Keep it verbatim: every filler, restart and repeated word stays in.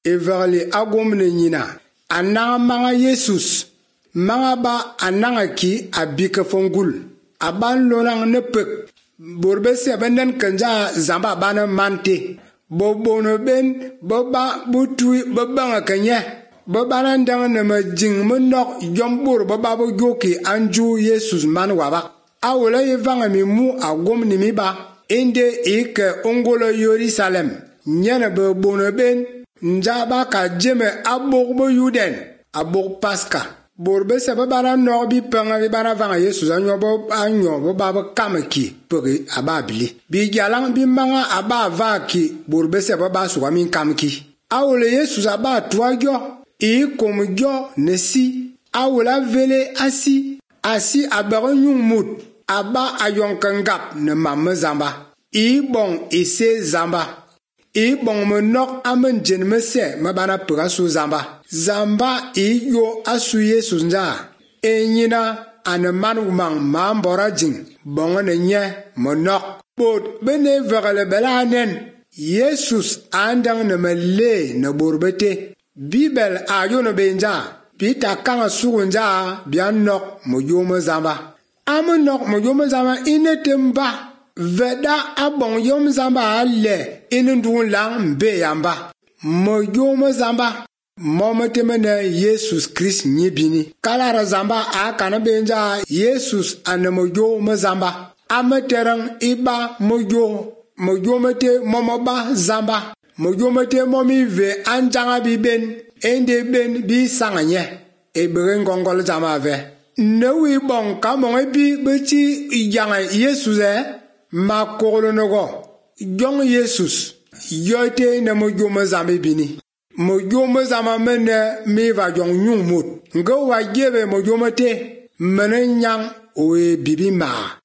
Everli agomne nyina. Ananga manga Jesus. Manga ba ananga ki abika fongul. Aban lonang nepek. Borbe se benden kanja zamba bana mante. Bobono ben boba butui bobanga kanya. Bobana ndang na majing monok jombur boba bo joki anju Jesus man wabak. Awole yevanga mi mu agomne mi ba. Inde ike ongolo Yerusalem. Nyana bobono ben njaba ka jeme abok bo yuden. Abok paska. Borbe se babana no bi panga bi bana vanga Jesus anyo bo anyo bo baba kamaki pori ababili. Bi jalang bi manga aba vaki borbe se baba suwamin kamki. Awole Jesus aba tuajo e komjo nesi. Awola vele asi asi abaron yung mut aba ayon kangap ne mamme zamba. I bon ise zamba. I bon menok amen jen mese mabana pura su zamba. Zamba i yo asu Jesus nja. E nyina ane manu mang mambora jing. Bonga ne nye menok. Bod bene vegele belanen. Jesus andang ne mele ne borbete. Bibel ayo ne benja. Pita kanga sugu nja bian nok moyome zamba. Ame nok moyome zamba inetemba. Veda abong yom zamba ale inundun lang mbe yamba. Moyome zamba. Mometemene Jesus Christ nyibini. Kalara zamba akana benja Jesus ane moyome zamba. Ameterang iba moyo. Moyomete momoba zamba. Moyomete momi ve anjanga bi ben. Ende ben bi sanganye. Eberen gongol zamba ve. Newi bon kamon ebi beti yanga Jesus eh. Ma kolonogo. Jong Jesus. Yote ne moyome zamba bini. Moyome zama mene mi va jong nyung mut. Ngo wa gebe moyome te mene nyang oe bibi ma.